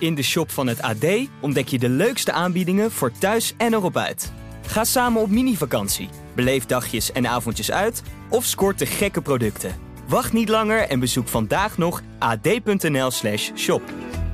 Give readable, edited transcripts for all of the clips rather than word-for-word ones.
In de shop van het AD ontdek je de leukste aanbiedingen voor thuis en erop uit. Ga samen op mini-vakantie, beleef dagjes en avondjes uit of scoort de gekke producten. Wacht niet langer en bezoek vandaag nog ad.nl/shop.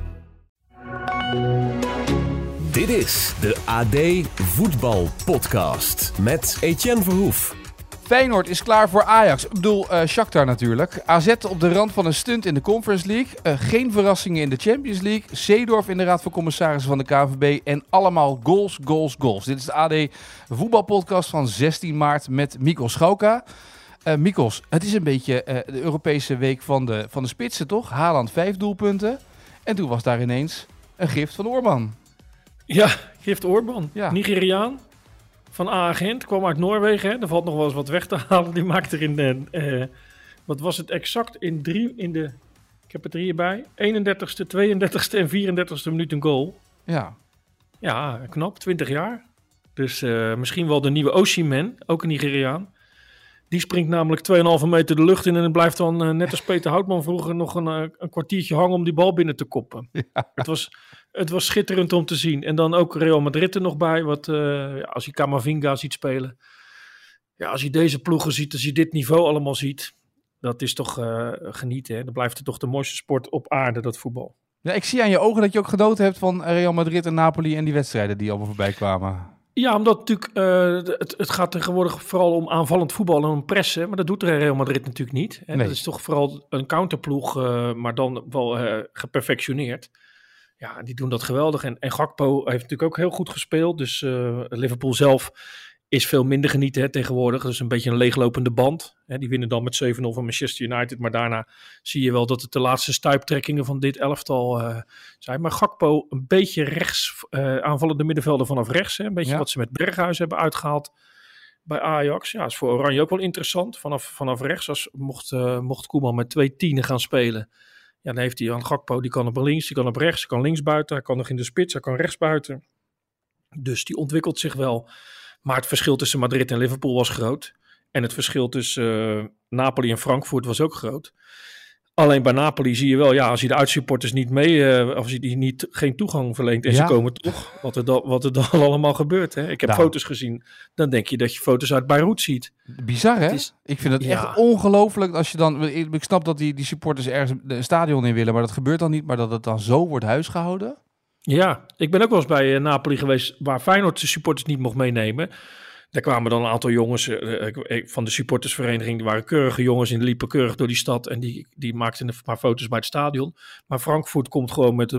Dit is de AD Voetbal Podcast met Etienne Verhoef. Feyenoord is klaar voor Ajax. Ik bedoel, Shakhtar natuurlijk. AZ op de rand van een stunt in de Conference League. Geen verrassingen in de Champions League. Seedorf in de Raad van Commissarissen van de KNVB. En allemaal goals, goals, goals. Dit is de AD Voetbalpodcast van 16 maart met Mikos Schauka. Mikos, het is een beetje de Europese week van de spitsen, toch? Haaland 5 doelpunten. En toen was daar ineens een gift van Orban. Ja, gift Orban. Ja. Nigeriaan. Van A-agent, kwam uit Noorwegen. Hè. Er valt nog wel eens wat weg te halen. Die maakt er in wat was het exact? Ik heb het er hierbij. 31ste, 32ste en 34ste minuut een goal. Ja. Ja, knap. 20 jaar. Dus misschien wel de nieuwe Osimhen. Ook een Nigeriaan. Die springt namelijk 2,5 meter de lucht in. En blijft dan, net als Peter Houtman vroeger, nog een kwartiertje hangen om die bal binnen te koppen. Ja. Het was schitterend om te zien. En dan ook Real Madrid er nog bij. Als je Camavinga ziet spelen. Ja, als je deze ploegen ziet, als je dit niveau allemaal ziet. Dat is toch genieten. Hè? Dan blijft het toch de mooiste sport op aarde, dat voetbal. Ja, ik zie aan je ogen dat je ook genoten hebt van Real Madrid en Napoli en die wedstrijden die allemaal voorbij kwamen. Ja, omdat natuurlijk het gaat tegenwoordig vooral om aanvallend voetbal en om pressen. Maar dat doet Real Madrid natuurlijk niet. Hè? Nee. Dat is toch vooral een counterploeg, maar dan wel geperfectioneerd. Ja, die doen dat geweldig. En Gakpo heeft natuurlijk ook heel goed gespeeld. Dus Liverpool zelf is veel minder genieten tegenwoordig. Dat is een beetje een leeglopende band. Hè, die winnen dan met 7-0 van Manchester United. Maar daarna zie je wel dat het de laatste stuiptrekkingen van dit elftal zijn. Maar Gakpo een beetje rechts, aanvallende middenvelder vanaf rechts. Hè, een beetje wat ze met Berghuis hebben uitgehaald bij Ajax. Ja, is voor Oranje ook wel interessant. Vanaf rechts, als mocht Koeman met 2 tienen gaan spelen. Ja, dan heeft hij aan Gakpo, die kan op links, die kan op rechts, die kan links buiten. Hij kan nog in de spits, hij kan rechts buiten. Dus die ontwikkelt zich wel. Maar het verschil tussen Madrid en Liverpool was groot. En het verschil tussen Napoli en Frankfurt was ook groot. Alleen bij Napoli zie je wel, ja, als je de uitsupporters niet als je die geen toegang verleent en ze komen toch, wat er dan allemaal gebeurt. Hè? Ik heb foto's gezien, dan denk je dat je foto's uit Beirut ziet. Bizar, hè? Ik vind het echt ongelooflijk als je dan, ik snap dat die supporters ergens een stadion in willen, maar dat gebeurt dan niet, maar dat het dan zo wordt huisgehouden. Ja, ik ben ook wel eens bij Napoli geweest waar Feyenoord de supporters niet mocht meenemen. Daar kwamen dan een aantal jongens van de supportersvereniging. Die waren keurige jongens en liepen keurig door die stad. En die maakten een paar foto's bij het stadion. Maar Frankfurt komt gewoon met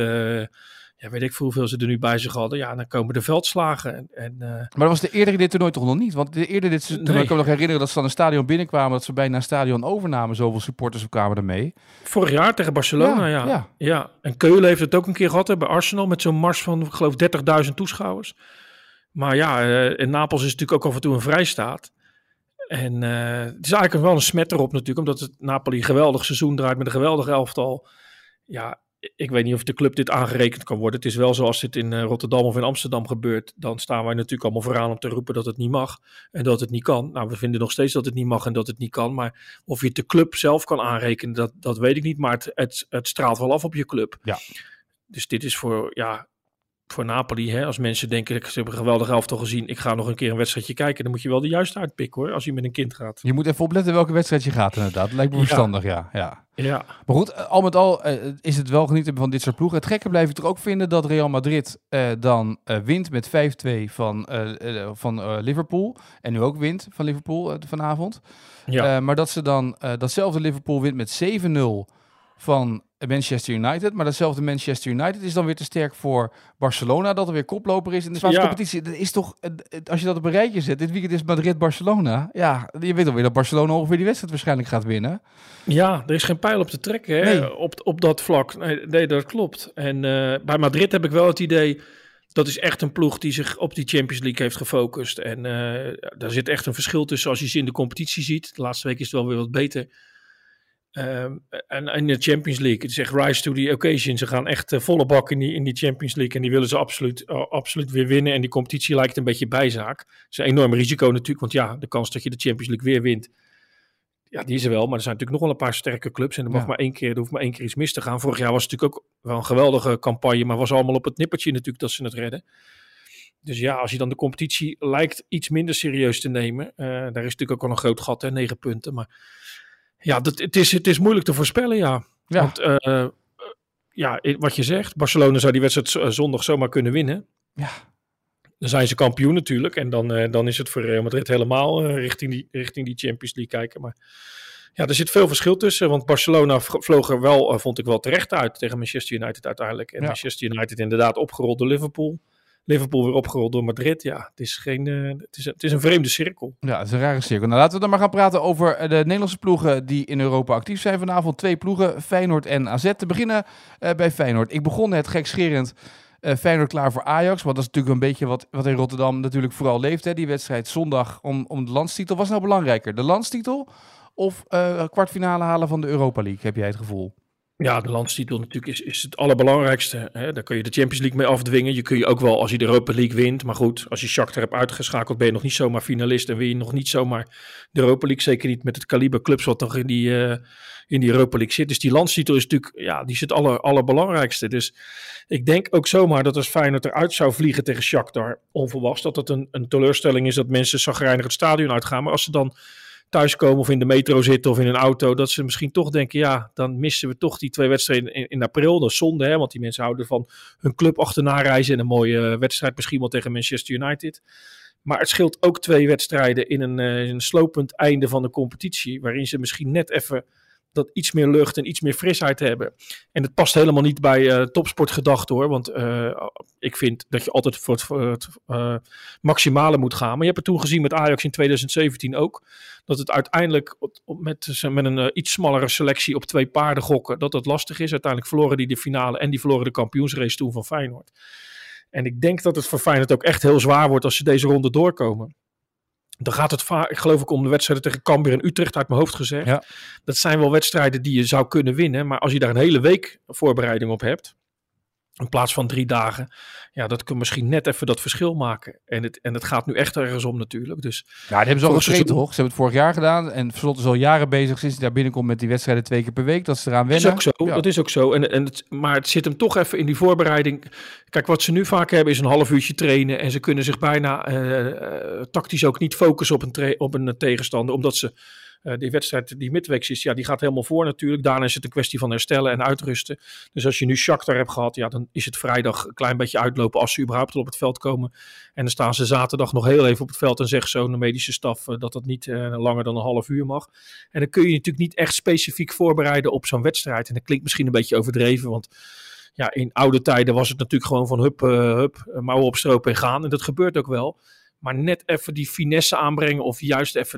weet ik veel hoeveel ze er nu bij zich hadden. Ja, dan komen de veldslagen. Maar dat was de eerdere dit toernooi toch nog niet? Want de eerdere dit toernooi, ik kan me nog herinneren dat ze dan een stadion binnenkwamen. Dat ze bijna een stadion overnamen. Zoveel supporters kwamen er mee. Vorig jaar tegen Barcelona, ja. En Keulen heeft het ook een keer gehad bij Arsenal. Met zo'n mars van, ik geloof, 30.000 toeschouwers. Maar ja, in Napels is het natuurlijk ook af en toe een vrijstaat. En het is eigenlijk wel een smet erop natuurlijk. Omdat het Napoli een geweldig seizoen draait met een geweldig elftal. Ja, ik weet niet of de club dit aangerekend kan worden. Het is wel zoals dit in Rotterdam of in Amsterdam gebeurt. Dan staan wij natuurlijk allemaal vooraan om te roepen dat het niet mag. En dat het niet kan. Nou, we vinden nog steeds dat het niet mag en dat het niet kan. Maar of je het de club zelf kan aanrekenen, dat weet ik niet. Maar het straalt wel af op je club. Ja. Dus dit is voor Napoli, hè, als mensen denken, ze hebben een geweldig elftal gezien, ik ga nog een keer een wedstrijdje kijken, dan moet je wel de juiste uitpikken hoor, als je met een kind gaat. Je moet even opletten welke wedstrijd je gaat inderdaad. Dat lijkt me verstandig, ja. Maar goed, al met al is het wel genieten van dit soort ploegen. Het gekke blijf ik er ook vinden dat Real Madrid dan wint met 5-2 van Liverpool. En nu ook wint van Liverpool vanavond. Ja. Maar dat ze dan datzelfde Liverpool wint met 7-0 van Manchester United. Maar datzelfde Manchester United is dan weer te sterk voor Barcelona, dat er weer koploper is in de Spaanse competitie. Dat is toch, als je dat op een rijtje zet, dit weekend is Madrid-Barcelona. Ja, je weet alweer dat Barcelona ongeveer die wedstrijd waarschijnlijk gaat winnen. Ja, er is geen pijl op te trekken hè? Nee. Op dat vlak. Nee, dat klopt. En bij Madrid heb ik wel het idee, dat is echt een ploeg die zich op die Champions League heeft gefocust. En daar zit echt een verschil tussen als je ze in de competitie ziet. De laatste week is het wel weer wat beter. En in de Champions League, het is echt rise to the occasion. Ze gaan echt volle bak in die Champions League en die willen ze absoluut weer winnen. En die competitie lijkt een beetje bijzaak. Het is een enorm risico natuurlijk, want ja, de kans dat je de Champions League weer wint Ja, die is er wel, maar er zijn natuurlijk nog wel een paar sterke clubs. En er hoeft maar één keer iets mis te gaan. Vorig jaar was het natuurlijk ook wel een geweldige campagne, maar was allemaal op het nippertje natuurlijk dat ze het redden. Dus ja, als je dan de competitie lijkt iets minder serieus te nemen. Daar is natuurlijk ook al een groot gat, 9 punten. Maar ja, het is moeilijk te voorspellen, ja. Want wat je zegt, Barcelona zou die wedstrijd zondag zomaar kunnen winnen. Ja. Dan zijn ze kampioen natuurlijk. En dan is het voor Real Madrid helemaal richting die Champions League kijken. Maar ja, er zit veel verschil tussen. Want Barcelona vloog er wel, vond ik wel terecht uit tegen Manchester United uiteindelijk. En Manchester United inderdaad opgerold door Liverpool. Liverpool weer opgerold door Madrid. Ja, het is een vreemde cirkel. Ja, het is een rare cirkel. Nou, laten we dan maar gaan praten over de Nederlandse ploegen die in Europa actief zijn vanavond. 2 ploegen, Feyenoord en AZ. Te beginnen bij Feyenoord. Ik begon net gekscherend Feyenoord klaar voor Ajax. Want dat is natuurlijk een beetje wat in Rotterdam natuurlijk vooral leeft. Hè? Die wedstrijd zondag om de landstitel. Was nou belangrijker? De landstitel of kwartfinale halen van de Europa League, heb jij het gevoel? Ja, de landstitel natuurlijk is het allerbelangrijkste. Hè? Daar kun je de Champions League mee afdwingen. Je kun je ook wel als je de Europa League wint. Maar goed, als je Shakhtar hebt uitgeschakeld, ben je nog niet zomaar finalist. En win je nog niet zomaar de Europa League. Zeker niet met het kaliber clubs wat nog in die Europa League zit. Dus die landstitel is natuurlijk, die is het allerbelangrijkste. Dus ik denk ook zomaar dat als Feyenoord eruit zou vliegen tegen Shakhtar, onverwachts, dat het een teleurstelling is dat mensen chagrijnig het stadion uitgaan. Maar als ze dan thuiskomen of in de metro zitten of in een auto, dat ze misschien toch denken, ja, dan missen we toch die 2 wedstrijden in april. Dat is zonde, hè, want die mensen houden van hun club achterna reizen en een mooie wedstrijd misschien wel tegen Manchester United. Maar het scheelt ook 2 wedstrijden in een slopend einde van de competitie, waarin ze misschien net even dat iets meer lucht en iets meer frisheid hebben. En het past helemaal niet bij topsportgedachte hoor. Want ik vind dat je altijd voor het maximale moet gaan. Maar je hebt het toen gezien met Ajax in 2017 ook. Dat het uiteindelijk met een iets smallere selectie op 2 paarden gokken, dat lastig is. Uiteindelijk verloren die de finale en die verloren de kampioensrace toen van Feyenoord. En ik denk dat het voor Feyenoord ook echt heel zwaar wordt als ze deze ronde doorkomen. Dan gaat het geloof ik om de wedstrijden tegen Cambuur en Utrecht uit mijn hoofd gezegd. Ja. Dat zijn wel wedstrijden die je zou kunnen winnen. Maar als je daar een hele week voorbereiding op hebt, in plaats van 3 dagen, ja, dat kan misschien net even dat verschil maken. En het gaat nu echt ergens om natuurlijk. Dus, ja, die hebben ze al getraind toch? Ze hebben het vorig jaar gedaan. En Slot is al jaren bezig sinds hij daar binnenkomt met die wedstrijden 2 keer per week. Dat ze eraan wennen. Dat is ook zo. Maar het zit hem toch even in die voorbereiding. Kijk, wat ze nu vaak hebben is een half uurtje trainen. En ze kunnen zich bijna tactisch ook niet focussen op een tegenstander. Omdat ze die wedstrijd die midweeks is, ja, die gaat helemaal voor natuurlijk. Daarna is het een kwestie van herstellen en uitrusten. Dus als je nu Shakhtar hebt gehad, ja, dan is het vrijdag een klein beetje uitlopen als ze überhaupt al op het veld komen. En dan staan ze zaterdag nog heel even op het veld en zegt zo de medische staf dat niet langer dan een half uur mag. En dan kun je natuurlijk niet echt specifiek voorbereiden op zo'n wedstrijd. En dat klinkt misschien een beetje overdreven, want ja, in oude tijden was het natuurlijk gewoon van hup, mouwen opstropen en gaan. En dat gebeurt ook wel. Maar net even die finesse aanbrengen of juist even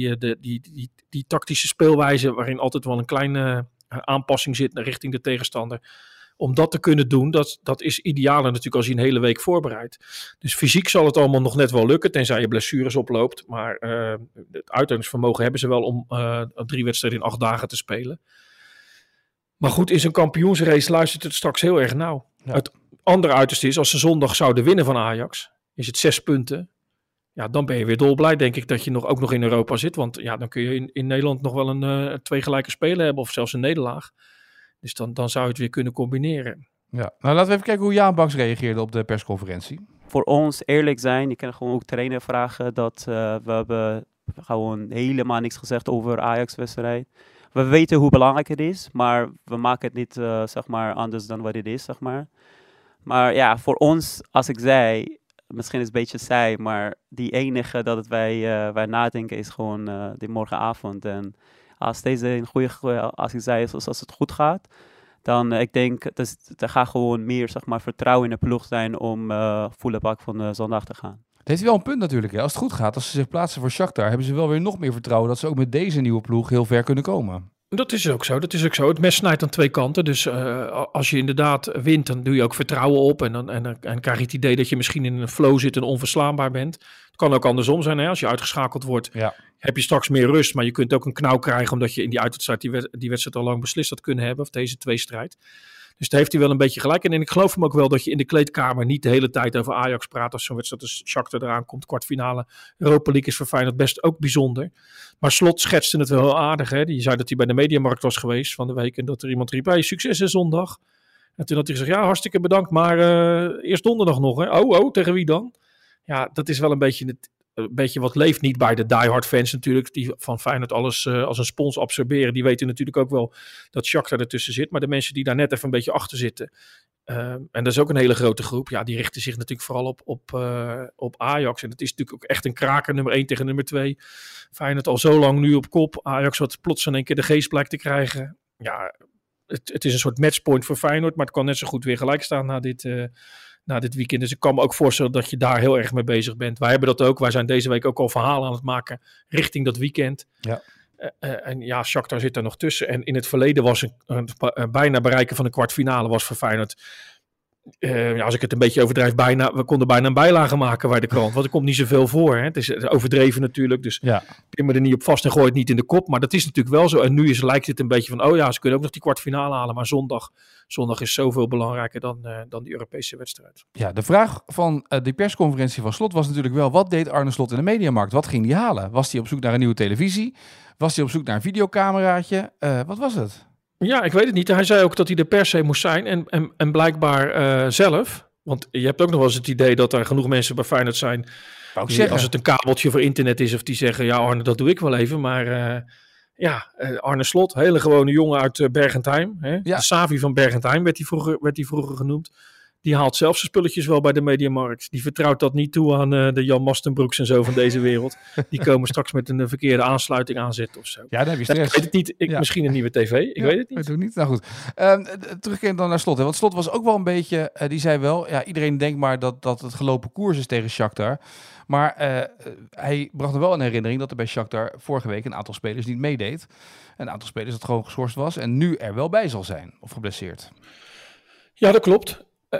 die tactische speelwijze waarin altijd wel een kleine aanpassing zit richting de tegenstander. Om dat te kunnen doen, dat is idealer natuurlijk als je een hele week voorbereidt. Dus fysiek zal het allemaal nog net wel lukken, tenzij je blessures oploopt. Maar het uithoudingsvermogen hebben ze wel om 3 wedstrijden in 8 dagen te spelen. Maar goed, in zo'n kampioensrace luistert het straks heel erg nauw. Ja. Het andere uiterste is, als ze zondag zouden winnen van Ajax, is het 6 punten. Ja, dan ben je weer dolblij, denk ik, dat je ook nog in Europa zit. Want ja, dan kun je in Nederland nog wel 2 gelijke spelen hebben of zelfs een nederlaag. Dus dan zou je het weer kunnen combineren. Ja, nou laten we even kijken hoe Jaan Baks reageerde op de persconferentie. Voor ons eerlijk zijn, je kan gewoon ook trainer vragen dat we hebben gewoon helemaal niks gezegd over Ajax-wedstrijd. We weten hoe belangrijk het is, maar we maken het niet zeg maar anders dan wat het is, zeg maar. Maar ja, voor ons, als ik zei, misschien is het een beetje saai, maar die enige dat wij nadenken is gewoon die morgenavond. En als deze een goede, als ik zei, als het goed gaat, dan ik denk, dus, er gaat gewoon meer zeg maar, vertrouwen in de ploeg zijn om volle bak van de zondag te gaan. Het heeft wel een punt natuurlijk. Hè. Als het goed gaat, als ze zich plaatsen voor Shakhtar, hebben ze wel weer nog meer vertrouwen dat ze ook met deze nieuwe ploeg heel ver kunnen komen. Dat is ook zo. Het mes snijdt aan 2 kanten. Dus als je inderdaad wint, dan doe je ook vertrouwen op. En krijg je het idee dat je misschien in een flow zit en onverslaanbaar bent. Het kan ook andersom zijn. Hè? Als je uitgeschakeld wordt, heb je straks meer rust. Maar je kunt ook een knauw krijgen omdat je in die uitwedstrijd die wedstrijd al lang beslist had kunnen hebben. Of deze 2-strijd. Dus daar heeft hij wel een beetje gelijk in. En ik geloof hem ook wel dat je in de kleedkamer niet de hele tijd over Ajax praat. Als zo'n wedstrijd als Shakhtar eraan komt. Kwartfinale Europa League is voor Feyenoord best ook bijzonder. Maar Slot schetste het wel heel aardig. Hè? Die zei dat hij bij de Mediamarkt was geweest van de week. En dat er iemand riep, hey, succes is zondag. En toen had hij gezegd, ja, hartstikke bedankt. Maar eerst donderdag nog. Hè? Oh, tegen wie dan? Ja, dat is wel een beetje wat leeft niet bij de diehard fans natuurlijk. Die van Feyenoord alles als een spons absorberen. Die weten natuurlijk ook wel dat Shakhtar ertussen zit. Maar de mensen die daar net even een beetje achter zitten. En dat is ook een hele grote groep. Ja, die richten zich natuurlijk vooral op Ajax. En het is natuurlijk ook echt een kraker. Nummer 1 tegen nummer 2. Feyenoord al zo lang nu op kop. Ajax wat plots in één keer de geest blijkt te krijgen. Ja, het is een soort matchpoint voor Feyenoord. Maar het kan net zo goed weer gelijk staan na dit weekend. Dus ik kan me ook voorstellen dat je daar heel erg mee bezig bent. Wij hebben dat ook. Wij zijn deze week ook al verhalen aan het maken richting dat weekend. Ja. En ja, Shakhtar zit daar nog tussen. En in het verleden was een bijna bereiken van een kwartfinale was voor Feyenoord. Als ik het een beetje overdrijf, we konden bijna een bijlage maken bij de krant. Want er komt niet zoveel voor. Hè? Het is overdreven natuurlijk. Dus pin me er niet op vast en gooi het niet in de kop. Maar dat is natuurlijk wel zo. En nu lijkt het een beetje van, ze kunnen ook nog die kwartfinale halen. Maar zondag is zoveel belangrijker dan die Europese wedstrijd. Ja, de vraag van die persconferentie van Slot was natuurlijk wel, wat deed Arne Slot in de Mediamarkt? Wat ging hij halen? Was hij op zoek naar een nieuwe televisie? Was hij op zoek naar een videocameraatje? Wat was het? Ja, ik weet het niet. Hij zei ook dat hij er per se moest zijn. En blijkbaar zelf. Want je hebt ook nog wel eens het idee dat er genoeg mensen bij Feyenoord zijn. Als het een kabeltje voor internet is. Of die zeggen, ja Arne, dat doe ik wel even. Maar Arne Slot, hele gewone jongen uit Bergentheim. Hè? Ja. De Savi van Bergentheim werd hij vroeger genoemd. Die haalt zelf zijn spulletjes wel bij de Mediamarkt. Die vertrouwt dat niet toe aan de Jan Mastenbroeks en zo van deze wereld. Die komen straks met een verkeerde aansluiting aanzetten of zo. Ja, daar heb je stress. Ik weet het niet. Misschien een nieuwe tv. Ik weet het niet. Weet het niet. Nou goed. Terugkerend dan naar Slot. Hè? Want Slot was ook wel een beetje... die zei wel... iedereen denkt maar dat het gelopen koers is tegen Shakhtar. Maar hij bracht er wel een herinnering dat er bij Shakhtar vorige week een aantal spelers niet meedeed. Een aantal spelers dat gewoon geschorst was. En nu er wel bij zal zijn. Of geblesseerd. Ja, dat klopt.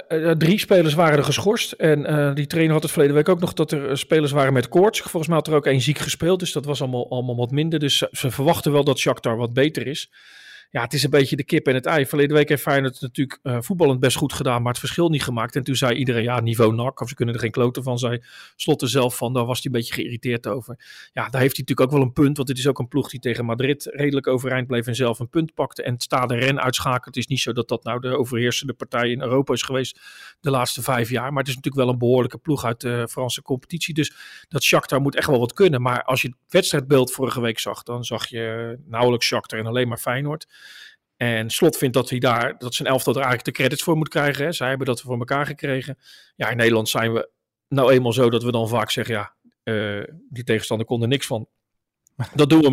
3 spelers waren er geschorst. En die trainer had het verleden week ook nog dat er spelers waren met koorts. Volgens mij had er ook 1 ziek gespeeld. Dus dat was allemaal wat minder. Dus ze verwachten wel dat Shakhtar wat beter is. Ja, het is een beetje de kip en het ei. Verleden week heeft Feyenoord natuurlijk voetballend best goed gedaan, maar het verschil niet gemaakt. En toen zei iedereen, niveau NAC, of ze kunnen er geen kloten van, zei Slot er zelf van. Daar was hij een beetje geïrriteerd over. Ja, daar heeft hij natuurlijk ook wel een punt, want het is ook een ploeg die tegen Madrid redelijk overeind bleef en zelf een punt pakte. En het Stade Rennes uitschakelt. Het is niet zo dat dat nou de overheersende partij in Europa is geweest de laatste 5 jaar. Maar het is natuurlijk wel een behoorlijke ploeg uit de Franse competitie. Dus dat Shakhtar moet echt wel wat kunnen. Maar als je het wedstrijdbeeld vorige week zag, dan zag je nauwelijks Shakhtar en alleen maar Feyenoord. En Slot vindt dat zijn elftal er eigenlijk de credits voor moet krijgen. Hè. Zij hebben dat voor elkaar gekregen. Ja, in Nederland zijn we nou eenmaal zo dat we dan vaak zeggen, die tegenstander kon er niks van. Dat doen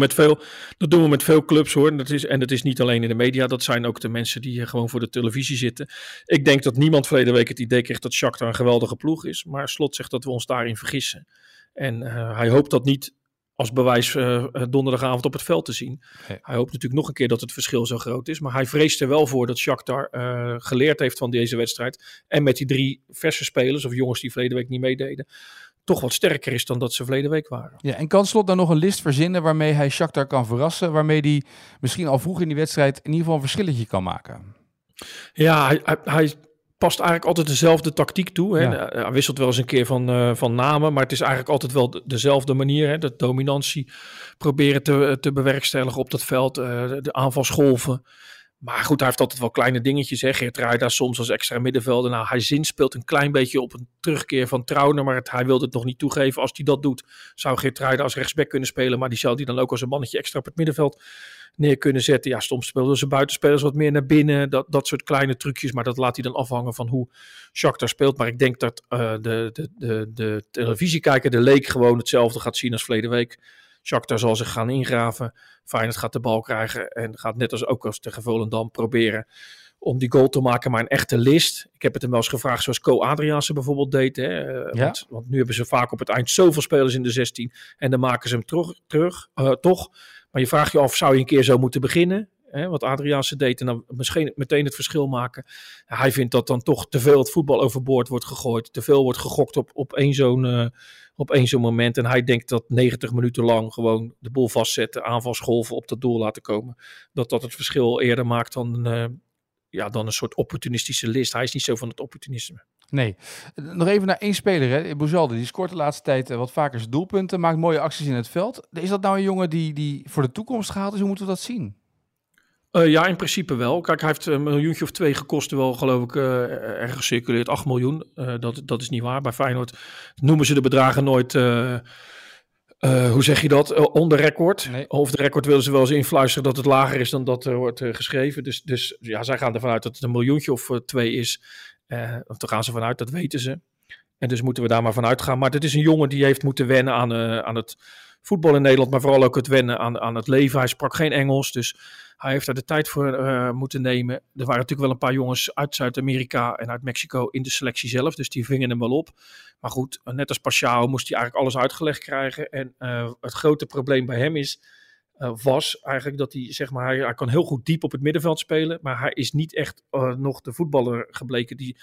we met veel clubs hoor. En dat is niet alleen in de media. Dat zijn ook de mensen die gewoon voor de televisie zitten. Ik denk dat niemand verleden week het idee kreeg dat Shakhtar een geweldige ploeg is. Maar Slot zegt dat we ons daarin vergissen. En hij hoopt dat niet als bewijs donderdagavond op het veld te zien. Okay. Hij hoopt natuurlijk nog een keer dat het verschil zo groot is. Maar hij vreest er wel voor dat Shakhtar geleerd heeft van deze wedstrijd. En met die 3 verse spelers of jongens die verleden week niet meededen, toch wat sterker is dan dat ze verleden week waren. Ja, en kan Slot dan nog een list verzinnen waarmee hij Shakhtar kan verrassen? Waarmee hij misschien al vroeg in die wedstrijd in ieder geval een verschilletje kan maken? Ja, hij past eigenlijk altijd dezelfde tactiek toe. Hè? Ja. Hij wisselt wel eens een keer van namen, maar het is eigenlijk altijd wel dezelfde manier. Hè? De dominantie proberen te bewerkstelligen op dat veld, de aanvalsgolven. Maar goed, hij heeft altijd wel kleine dingetjes. Geertruida soms als extra middenvelder. Nou, hij zinspeelt een klein beetje op een terugkeer van Trauner, maar hij wilde het nog niet toegeven. Als hij dat doet, zou Geertruida als rechtsback kunnen spelen, maar die zou die dan ook als een mannetje extra op het middenveld neer kunnen zetten. Ja, soms speelden ze buitenspelers wat meer naar binnen. Dat soort kleine trucjes, maar dat laat hij dan afhangen van hoe Shakhtar speelt. Maar ik denk dat de televisiekijker, de leek, gewoon hetzelfde gaat zien als verleden week. Shakhtar zal zich gaan ingraven. Feyenoord gaat de bal krijgen en gaat net als tegen Volendam proberen om die goal te maken, maar een echte list. Ik heb het hem wel eens gevraagd, zoals Co Adriaanse bijvoorbeeld deed. Hè? Ja. Want nu hebben ze vaak op het eind zoveel spelers in de 16 en dan maken ze hem toch. Maar je vraagt je af, zou je een keer zo moeten beginnen? Wat Adriaanse deed en dan misschien meteen het verschil maken. Ja, hij vindt dat dan toch te veel het voetbal overboord wordt gegooid. Te veel wordt gegokt op één zo'n moment. En hij denkt dat 90 minuten lang gewoon de boel vastzetten, aanvalsgolven op dat doel laten komen. Dat het verschil eerder maakt dan een soort opportunistische list. Hij is niet zo van het opportunisme. Nee. Nog even naar 1 speler. Hè? Bouzalde, die scoort de laatste tijd wat vaker zijn doelpunten. Maakt mooie acties in het veld. Is dat nou een jongen die voor de toekomst gehaald is? Hoe moeten we dat zien? Ja, in principe wel. Kijk, hij heeft $1 miljoen of 2 gekost. Wel, geloof ik, ergens gecirculeerd 8 miljoen. Dat is niet waar. Bij Feyenoord noemen ze de bedragen nooit... hoe zeg je dat? On the record. Nee. Of de record willen ze wel eens influisteren dat het lager is dan dat wordt geschreven. Dus ja, zij gaan ervan uit dat het $1 miljoentje of 2 is. Of daar gaan ze vanuit, dat weten ze. En dus moeten we daar maar van uitgaan. Maar dit is een jongen die heeft moeten wennen aan het voetbal in Nederland. Maar vooral ook het wennen aan het leven. Hij sprak geen Engels, dus hij heeft daar de tijd voor moeten nemen. Er waren natuurlijk wel een paar jongens uit Zuid-Amerika en uit Mexico in de selectie zelf. Dus die vingen hem wel op. Maar goed, net als Paschao moest hij eigenlijk alles uitgelegd krijgen. En het grote probleem bij hem was eigenlijk dat hij, zeg maar, hij kan heel goed diep op het middenveld spelen. Maar hij is niet echt nog de voetballer gebleken die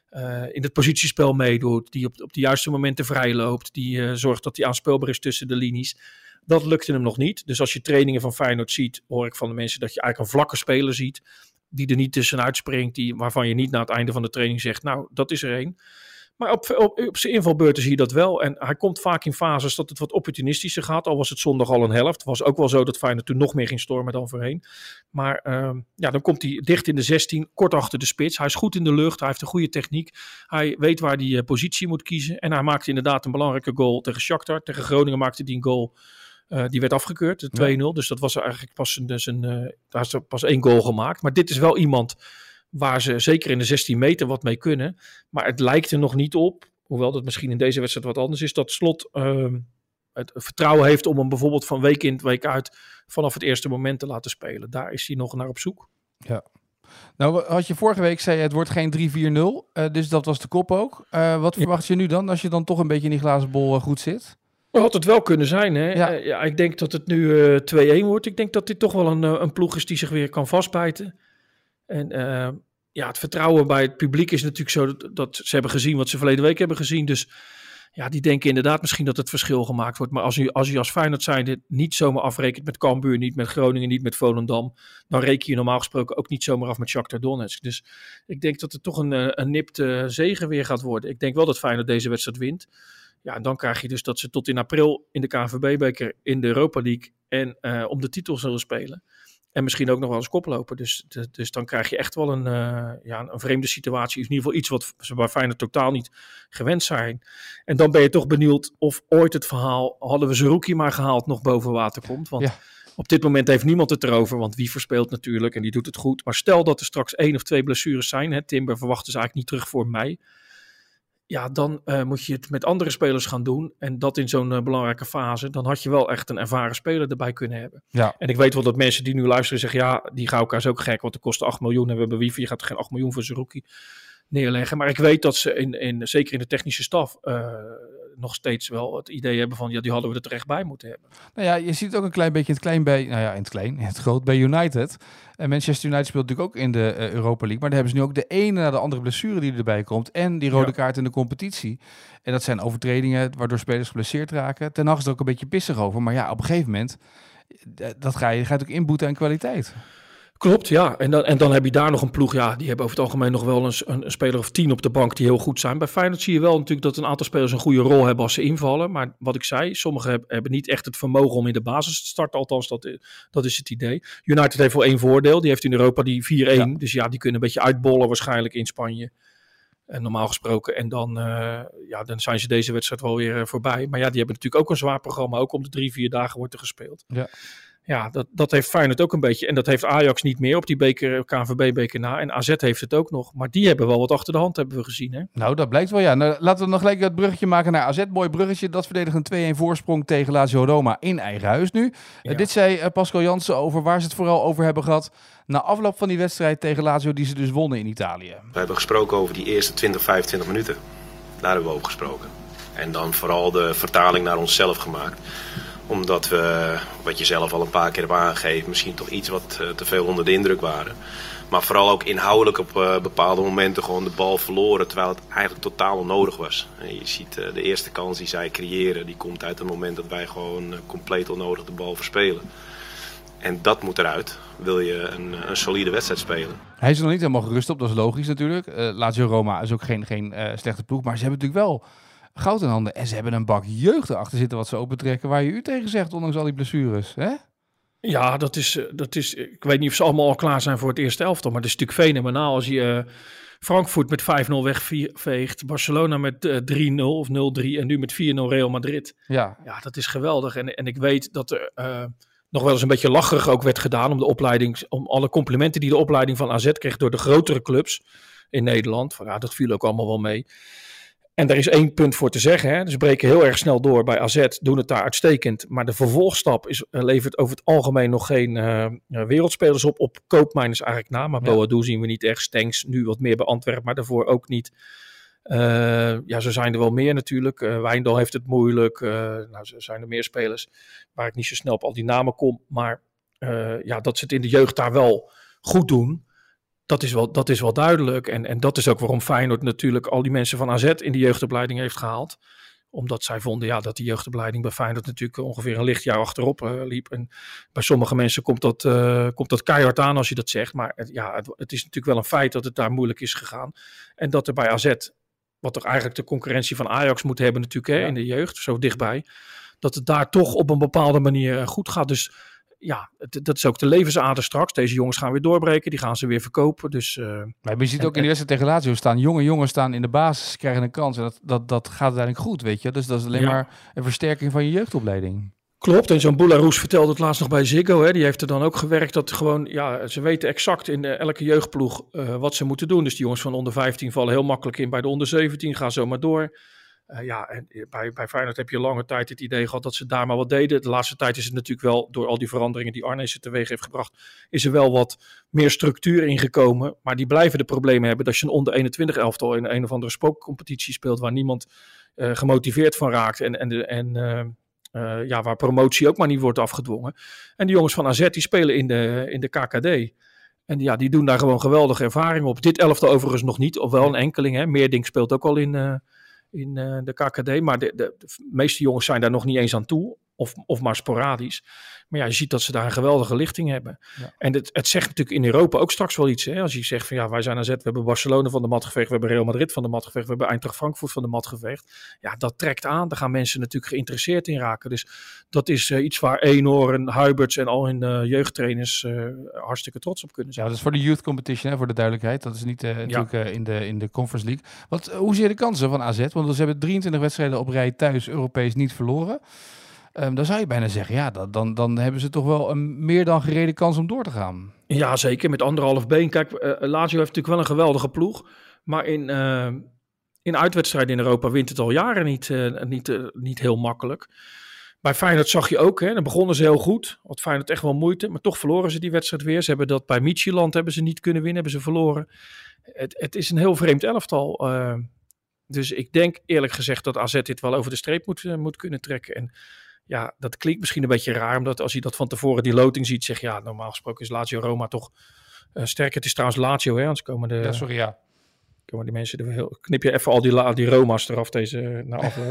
in het positiespel meedoet. Die op de juiste momenten vrij loopt. Die zorgt dat hij aanspeelbaar is tussen de linies. Dat lukte hem nog niet. Dus als je trainingen van Feyenoord ziet, hoor ik van de mensen dat je eigenlijk een vlakke speler ziet. Die er niet tussenuit springt. Waarvan je niet na het einde van de training zegt, nou, dat is er één. Maar op zijn invalbeurten zie je dat wel. En hij komt vaak in fases dat het wat opportunistischer gaat. Al was het zondag al een helft. Het was ook wel zo dat Feyenoord toen nog meer ging stormen dan voorheen. Maar dan komt hij dicht in de 16, kort achter de spits. Hij is goed in de lucht, hij heeft een goede techniek. Hij weet waar hij positie moet kiezen. En hij maakte inderdaad een belangrijke goal tegen Shakhtar. Tegen Groningen maakte hij een goal. Die werd afgekeurd, de 2-0. Dus dat was eigenlijk daar is er pas 1 goal gemaakt. Maar dit is wel iemand waar ze zeker in de 16 meter wat mee kunnen. Maar het lijkt er nog niet op, hoewel dat misschien in deze wedstrijd wat anders is, dat Slot het vertrouwen heeft om hem bijvoorbeeld van week in, week uit vanaf het eerste moment te laten spelen. Daar is hij nog naar op zoek. Ja. Nou, had je vorige week zei het wordt geen 3-4-0, dus dat was de kop ook. Wat verwacht je nu dan, als je dan toch een beetje in die glazen bol goed zit? Had het wel kunnen zijn, hè? Ja. Ik denk dat het nu 2-1 wordt. Ik denk dat dit toch wel een ploeg is die zich weer kan vastbijten. En het vertrouwen bij het publiek is natuurlijk zo dat ze hebben gezien wat ze verleden week hebben gezien. Dus ja, die denken inderdaad misschien dat het verschil gemaakt wordt. Maar als je als Feyenoord zijnde niet zomaar afrekent met Cambuur, niet met Groningen, niet met Volendam, dan reken je normaal gesproken ook niet zomaar af met Shakhtar Donetsk. Dus ik denk dat het toch een nipte zege weer gaat worden. Ik denk wel dat Feyenoord deze wedstrijd wint. Ja, en dan krijg je dus dat ze tot in april in de KNVB-beker, in de Europa League en om de titel zullen spelen. En misschien ook nog wel eens koplopen. Dus dan krijg je echt wel een vreemde situatie. In ieder geval iets wat ze bij Feyenoord totaal niet gewend zijn. En dan ben je toch benieuwd of ooit het verhaal, hadden we Zerouki maar gehaald, nog boven water komt. Want op dit moment heeft niemand het erover. Want wie verspeelt natuurlijk en die doet het goed. Maar stel dat er straks 1 of 2 blessures zijn. Hè, Timber verwachten ze eigenlijk niet terug voor mei. Ja, dan moet je het met andere spelers gaan doen. En dat in zo'n belangrijke fase. Dan had je wel echt een ervaren speler erbij kunnen hebben. Ja. En ik weet wel dat mensen die nu luisteren zeggen, ja, die Gauka is ook gek. Want het kost 8 miljoen en we hebben wifi. Je gaat er geen 8 miljoen voor Zerouki neerleggen. Maar ik weet dat ze zeker in de technische staf nog steeds wel het idee hebben van, ja, die hadden we er terecht bij moeten hebben. Nou ja, je ziet het ook een klein beetje in het groot bij United. En Manchester United speelt natuurlijk ook in de Europa League. Maar daar hebben ze nu ook de ene na de andere blessure die erbij komt. En die rode kaart in de competitie. En dat zijn overtredingen waardoor spelers geblesseerd raken. Ten Hag is er ook een beetje pissig over. Maar ja, op een gegeven moment, dat gaat ook inboeten aan kwaliteit. Klopt, ja. En dan heb je daar nog een ploeg. Ja, die hebben over het algemeen nog wel een speler of 10 op de bank die heel goed zijn. Bij Feyenoord zie je wel natuurlijk dat een aantal spelers een goede rol hebben als ze invallen. Maar wat ik zei, sommigen hebben niet echt het vermogen om in de basis te starten. Althans, dat is het idee. United heeft wel 1 voordeel. Die heeft in Europa die 4-1. Ja. Dus ja, die kunnen een beetje uitbollen waarschijnlijk in Spanje. Normaal gesproken. En dan zijn ze deze wedstrijd wel weer voorbij. Maar ja, die hebben natuurlijk ook een zwaar programma. Ook om de 3-4 dagen wordt er gespeeld. Ja. Ja, dat heeft Feyenoord ook een beetje. En dat heeft Ajax niet meer op die KNVB-beker na. En AZ heeft het ook nog. Maar die hebben wel wat achter de hand, hebben we gezien. Hè? Nou, dat blijkt wel, ja. Nou, laten we nog gelijk het bruggetje maken naar AZ. Mooi bruggetje. Dat verdedigt een 2-1 voorsprong tegen Lazio Roma in eigen huis nu. Ja. Dit zei Pascal Jansen over waar ze het vooral over hebben gehad na afloop van die wedstrijd tegen Lazio die ze dus wonnen in Italië. We hebben gesproken over die eerste 20, 25 minuten. Daar hebben we over gesproken. En dan vooral de vertaling naar onszelf gemaakt. Omdat we, wat je zelf al een paar keer hebt aangegeven, misschien toch iets wat te veel onder de indruk waren. Maar vooral ook inhoudelijk op bepaalde momenten gewoon de bal verloren, terwijl het eigenlijk totaal onnodig was. En je ziet de eerste kans die zij creëren, die komt uit het moment dat wij gewoon compleet onnodig de bal verspelen. En dat moet eruit, wil je een solide wedstrijd spelen. Hij is er nog niet helemaal gerust op, dat is logisch natuurlijk. Lazio Roma is ook geen slechte ploeg, maar ze hebben natuurlijk wel goud in handen. En ze hebben een bak jeugd erachter zitten wat ze opentrekken, waar je u tegen zegt, ondanks al die blessures. Hè? Ja, dat is. Ik weet niet of ze allemaal al klaar zijn voor het eerste elftal, maar het is natuurlijk fenomenaal als je Frankfurt met 5-0 wegveegt, Barcelona met 3-0 of 0-3 en nu met 4-0 Real Madrid. Ja, dat is geweldig. En ik weet dat er nog wel eens een beetje lacherig ook werd gedaan om de opleiding, om alle complimenten die de opleiding van AZ kreeg door de grotere clubs in Nederland. Dat viel ook allemaal wel mee. En daar is 1 punt voor te zeggen. Hè. Ze breken heel erg snel door bij AZ, doen het daar uitstekend. Maar de vervolgstap levert over het algemeen nog geen wereldspelers op. Koopmijn is eigenlijk na, maar Boadu zien we niet echt. Stenks nu wat meer bij Antwerpen, maar daarvoor ook niet. Zo zijn er wel meer natuurlijk. Wijndal heeft het moeilijk. Zo zijn er meer spelers waar ik niet zo snel op al die namen kom. Maar dat ze het in de jeugd daar wel goed doen. Dat is wel duidelijk. En dat is ook waarom Feyenoord natuurlijk al die mensen van AZ in de jeugdopleiding heeft gehaald. Omdat zij vonden dat die jeugdopleiding bij Feyenoord natuurlijk ongeveer een lichtjaar achterop liep. En bij sommige mensen komt dat keihard aan als je dat zegt. Maar het is natuurlijk wel een feit dat het daar moeilijk is gegaan. En dat er bij AZ, wat toch eigenlijk de concurrentie van Ajax moet hebben natuurlijk in de jeugd, zo dichtbij. Dat het daar toch op een bepaalde manier goed gaat. Dus dat is ook de levensader straks. Deze jongens gaan weer doorbreken, die gaan ze weer verkopen. Dus, maar je ziet ook in de wedstrijd tegen Lazio staan. Jonge jongens staan in de basis, krijgen een kans. En dat gaat uiteindelijk goed, weet je. Dus dat is alleen maar een versterking van je jeugdopleiding. Klopt, en zo'n Boularoes vertelde het laatst nog bij Ziggo. Hè. Die heeft er dan ook gewerkt dat gewoon, ze weten exact in elke jeugdploeg wat ze moeten doen. Dus die jongens van onder 15 vallen heel makkelijk in bij de onder 17, gaan zomaar door. En bij Feyenoord heb je lange tijd het idee gehad dat ze daar maar wat deden. De laatste tijd is het natuurlijk wel, door al die veranderingen die Arnezen teweeg heeft gebracht, is er wel wat meer structuur ingekomen. Maar die blijven de problemen hebben dat je een onder 21 elftal in een of andere spookcompetitie speelt waar niemand gemotiveerd van raakt. Waar promotie ook maar niet wordt afgedwongen. En die jongens van AZ die spelen in de KKD. En die doen daar gewoon geweldige ervaring op. Dit elftal overigens nog niet, of wel een enkeling. Hè. Meerdink speelt ook al in de KKD. Maar de meeste jongens zijn daar nog niet eens aan toe. Of maar sporadisch. Maar je ziet dat ze daar een geweldige lichting hebben. Ja. En het zegt natuurlijk in Europa ook straks wel iets. Hè? Als je zegt van wij zijn AZ, we hebben Barcelona van de mat geveegd. We hebben Real Madrid van de mat geveegd. We hebben Eintracht Frankfurt van de mat geveegd. Ja, dat trekt aan. Daar gaan mensen natuurlijk geïnteresseerd in raken. Dus dat is iets waar Eenhoorn, Huiberts en al hun jeugdtrainers hartstikke trots op kunnen zijn. Ja, dat is voor de youth competition, voor de duidelijkheid. Dat is niet natuurlijk in de Conference League. Hoe zie je de kansen van AZ? Want ze hebben 23 wedstrijden op rij thuis Europees niet verloren. Dan zou je bijna zeggen, dan hebben ze toch wel een meer dan gereden kans om door te gaan. Ja, zeker. Met 1,5 been. Kijk, Lazio heeft natuurlijk wel een geweldige ploeg. Maar in uitwedstrijden in Europa wint het al jaren niet heel makkelijk. Bij Feyenoord zag je ook, dan begonnen ze heel goed. Had Feyenoord echt wel moeite. Maar toch verloren ze die wedstrijd weer. Ze hebben dat bij Midtjylland hebben ze niet kunnen winnen. Hebben ze verloren. Het is een heel vreemd elftal. Dus ik denk eerlijk gezegd dat AZ dit wel over de streep moet kunnen trekken. En ja, dat klinkt misschien een beetje raar, omdat als je dat van tevoren die loting ziet, zeg je, normaal gesproken is Lazio Roma toch sterker. Het is trouwens Lazio, hè, anders komen komen die mensen, knip je even al die Roma's eraf na afloop.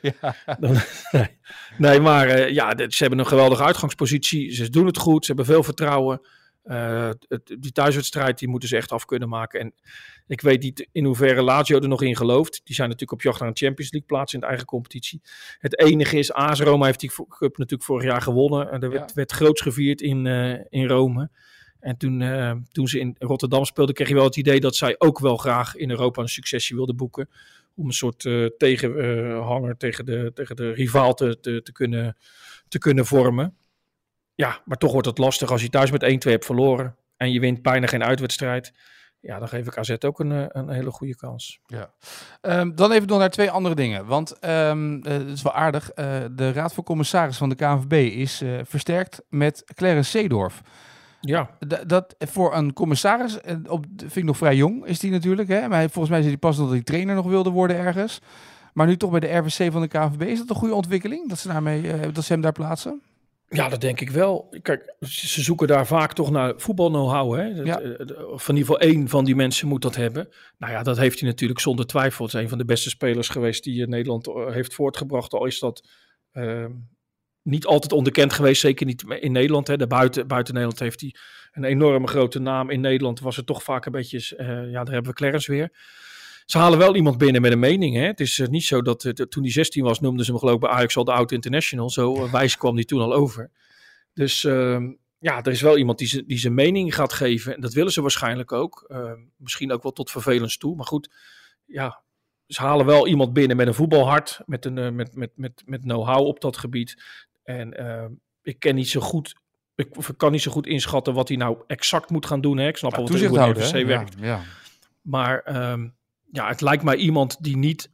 Ze hebben een geweldige uitgangspositie, ze doen het goed, ze hebben veel vertrouwen. Die thuiswedstrijd, die moeten ze echt af kunnen maken. En ik weet niet in hoeverre Lazio er nog in gelooft. Die zijn natuurlijk op jacht naar een Champions League plaats in de eigen competitie. Het enige is, AS Roma heeft die cup natuurlijk vorig jaar gewonnen. En er werd groots gevierd in Rome. En toen ze in Rotterdam speelden, kreeg je wel het idee dat zij ook wel graag in Europa een successie wilden boeken. Om een soort tegenhanger tegen de rivaal te kunnen vormen. Ja, maar toch wordt het lastig als je thuis met 1-2 hebt verloren en je wint bijna geen uitwedstrijd. Ja, dan geef ik AZ ook een hele goede kans. Ja. Dan even door naar 2 andere dingen. Want het is wel aardig. De Raad van Commissaris van de KNVB is versterkt met Clarence Seedorf. Ja. Dat voor een commissaris, vind ik nog vrij jong, is die natuurlijk. Hè? Maar volgens mij is hij pas dat hij trainer nog wilde worden ergens. Maar nu toch bij de RVC van de KNVB. Is dat een goede ontwikkeling dat ze hem daar plaatsen? Ja, dat denk ik wel. Kijk, ze zoeken daar vaak toch naar voetbal-know-how. Hè? Of in ieder geval 1 van die mensen moet dat hebben. Nou ja, dat heeft hij natuurlijk zonder twijfel. Het is een van de beste spelers geweest die Nederland heeft voortgebracht. Al is dat niet altijd onderkend geweest, zeker niet in Nederland. Hè. Buiten Nederland heeft hij een enorme grote naam. In Nederland was het toch vaak een beetje, daar hebben we Clarence weer. Ze halen wel iemand binnen met een mening. Hè. Het is niet zo dat toen hij 16 was, noemden ze hem geloof ik bij Ajax al de oud international. Zo wijs kwam hij toen al over. Dus er is wel iemand die zijn mening gaat geven. En dat willen ze waarschijnlijk ook. Misschien ook wel tot vervelens toe. Maar goed, ja, ze halen wel iemand binnen met een voetbalhart. Met know-how op dat gebied. En ik kan niet zo goed inschatten wat hij nou exact moet gaan doen. Hè. Ik snap wel wat er in de RVC werkt. Ja. Maar het lijkt mij iemand die niet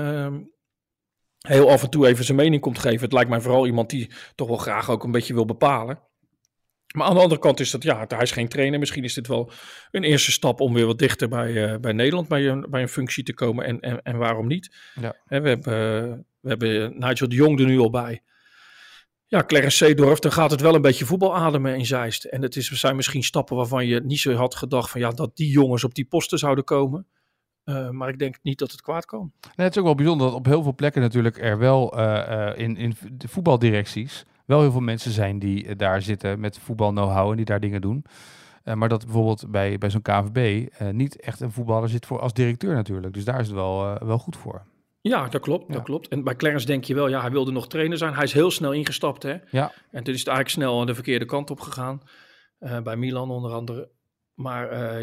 heel af en toe even zijn mening komt geven. Het lijkt mij vooral iemand die toch wel graag ook een beetje wil bepalen. Maar aan de andere kant is dat, hij is geen trainer. Misschien is dit wel een eerste stap om weer wat dichter bij Nederland, bij een functie te komen. En waarom niet? Ja. We hebben Nigel de Jong er nu al bij. Ja, Clarence Seedorf, dan gaat het wel een beetje voetbal ademen in Zeist. En zijn misschien stappen waarvan je niet zo had gedacht van dat die jongens op die posten zouden komen. Maar ik denk niet dat het kwaad kan. Nee, het is ook wel bijzonder dat op heel veel plekken natuurlijk er wel in de voetbaldirecties wel heel veel mensen zijn die daar zitten met voetbal know-how en die daar dingen doen. Maar dat bijvoorbeeld bij zo'n KNVB niet echt een voetballer zit voor als directeur natuurlijk. Dus daar is het wel goed voor. Ja, dat klopt. Dat klopt. En bij Clarence denk je wel, hij wilde nog trainer zijn. Hij is heel snel ingestapt, hè. Ja. En toen is het eigenlijk snel aan de verkeerde kant op gegaan. Bij Milan onder andere. Maar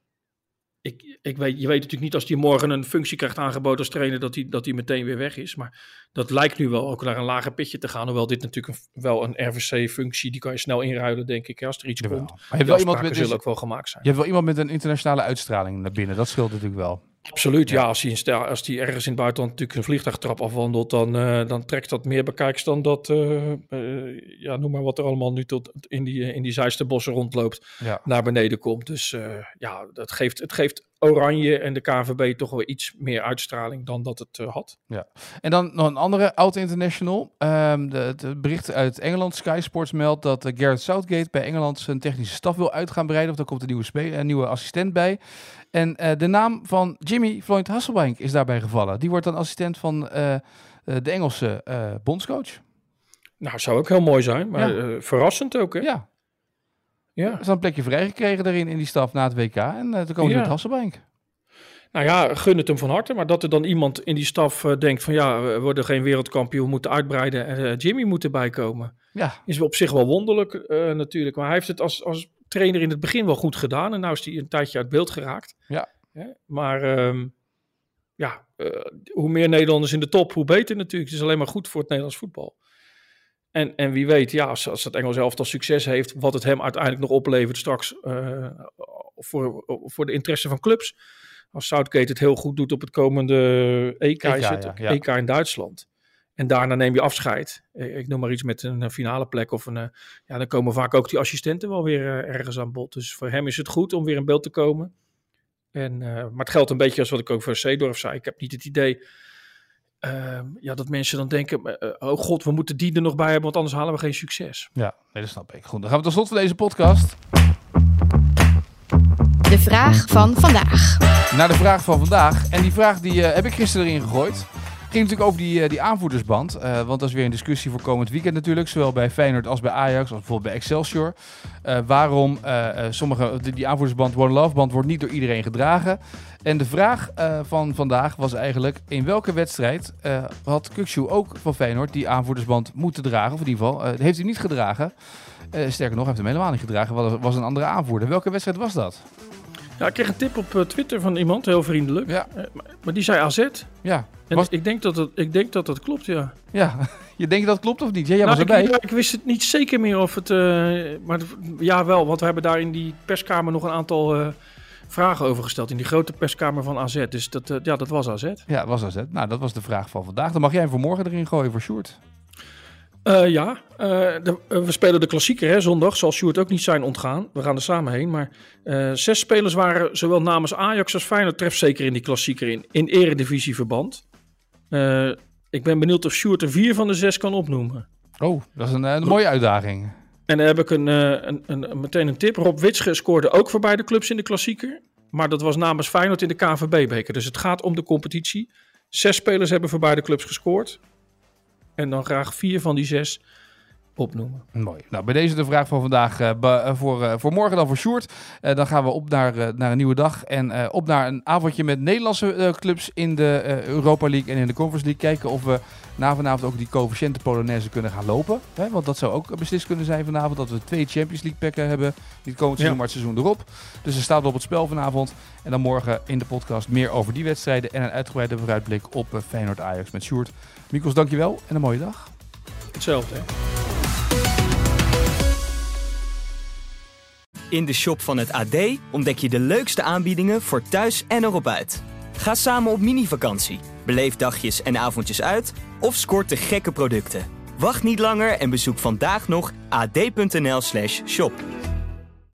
je weet natuurlijk niet als hij morgen een functie krijgt aangeboden als trainer dat hij meteen weer weg is. Maar dat lijkt nu wel ook naar een lager pitje te gaan. Hoewel dit natuurlijk wel een RVC-functie, die kan je snel inruilen, denk ik, als er iets komt. Maar je hebt wel iemand met, zullen ook wel gemaakt zijn. Je hebt wel iemand met een internationale uitstraling naar binnen. Dat scheelt natuurlijk wel. Absoluut, ja. Als hij ergens in het buitenland natuurlijk een vliegtuigtrap afwandelt, dan trekt dat meer bekijks dan dat, noem maar wat er allemaal nu tot in die Zeisterbossen rondloopt, naar beneden komt. Dus het geeft Oranje en de KNVB toch wel iets meer uitstraling dan dat het had. Ja. En dan nog een andere oud-international. Het bericht uit Engeland, Sky Sports meldt dat Gareth Southgate bij Engeland zijn technische staf wil uit gaan breiden. Of daar komt een nieuwe assistent bij. En de naam van Jimmy Floyd Hasselbaink is daarbij gevallen. Die wordt dan assistent van de Engelse bondscoach. Nou, zou ook heel mooi zijn, maar verrassend ook, hè? Ja. Er is een plekje vrijgekregen daarin in die staf na het WK. En toen komen we met Hasselbaink. Nou ja, gun het hem van harte. Maar dat er dan iemand in die staf denkt van we worden geen wereldkampioen, we moeten uitbreiden en Jimmy moet erbij komen. Ja. Is op zich wel wonderlijk natuurlijk. Maar hij heeft het als trainer in het begin wel goed gedaan. En nou is hij een tijdje uit beeld geraakt. Ja. Maar hoe meer Nederlanders in de top, hoe beter natuurlijk. Het is alleen maar goed voor het Nederlands voetbal. En wie weet, als het Engels elftal succes heeft, wat het hem uiteindelijk nog oplevert straks voor de interesse van clubs. Als Southgate het heel goed doet op het komende EK in Duitsland. En daarna neem je afscheid. Ik noem maar iets met een finale plek. Of dan komen vaak ook die assistenten wel weer ergens aan bod. Dus voor hem is het goed om weer in beeld te komen. Maar het geldt een beetje als wat ik ook voor Seedorf zei. Ik heb niet het idee dat mensen dan denken, oh god, we moeten die er nog bij hebben, want anders halen we geen succes. Ja, dat snap ik. Goed, dan gaan we tot slot van deze podcast. De vraag van vandaag. Naar de vraag van vandaag. En die vraag die heb ik gisteren erin gegooid. Ging natuurlijk over die aanvoerdersband. Want dat is weer een discussie voor komend weekend natuurlijk. Zowel bij Feyenoord als bij Ajax. Als bijvoorbeeld bij Excelsior. Waarom die aanvoerdersband, One Love band, wordt niet door iedereen gedragen. En de vraag van vandaag was eigenlijk: in welke wedstrijd had Kukçu ook van Feyenoord die aanvoerdersband moeten dragen? Of in ieder geval, heeft hij niet gedragen. Sterker nog, heeft hem helemaal niet gedragen. Was een andere aanvoerder. Welke wedstrijd was dat? Ja, ik kreeg een tip op Twitter van iemand, heel vriendelijk. Ja. Maar die zei AZ. Ja. En ik denk dat dat klopt, ja. Ja, je denkt dat het klopt of niet? Jij was erbij. Ik wist het niet zeker meer of het... maar ja, wel, want we hebben daar in die perskamer nog een aantal vragen over gesteld. In die grote perskamer van AZ. Dus dat was AZ. Ja, dat was AZ. Nou, dat was de vraag van vandaag. Dan mag jij hem voor morgen erin gooien voor Sjoerd. We spelen de klassieker, hè, zondag. Zal Sjoerd ook niet zijn ontgaan. We gaan er samen heen. Maar 6 spelers waren zowel namens Ajax als Feyenoord trefzeker in die klassieker in eredivisieverband. Ik ben benieuwd of Sjoerd er 4 van de 6 kan opnoemen. Oh, dat is een mooie uitdaging. En dan heb ik meteen een tip. Rob Witsche scoorde ook voor beide clubs in de klassieker. Maar dat was namens Feyenoord in de KNVB-beker. Dus het gaat om de competitie. 6 spelers hebben voor beide clubs gescoord. En dan graag 4 van die 6 opnoemen. Mooi. Nou, bij deze de vraag van vandaag voor morgen dan voor Sjoerd. Dan gaan we op naar een nieuwe dag en op naar een avondje met Nederlandse clubs in de Europa League en in de Conference League. Kijken of we na vanavond ook die coëfficiënte Polonaise kunnen gaan lopen. Hè? Want dat zou ook beslist kunnen zijn vanavond, dat we 2 Champions League pakken hebben. Niet komend seizoen, maar het seizoen erop. Dus er staat op het spel vanavond. En dan morgen in de podcast meer over die wedstrijden en een uitgebreide vooruitblik op Feyenoord-Ajax met Sjoerd. Mikos, dankjewel en een mooie dag. Hetzelfde, hè? In de shop van het AD ontdek je de leukste aanbiedingen voor thuis en erop uit. Ga samen op mini-vakantie, beleef dagjes en avondjes uit of scoort de gekke producten. Wacht niet langer en bezoek vandaag nog ad.nl/shop.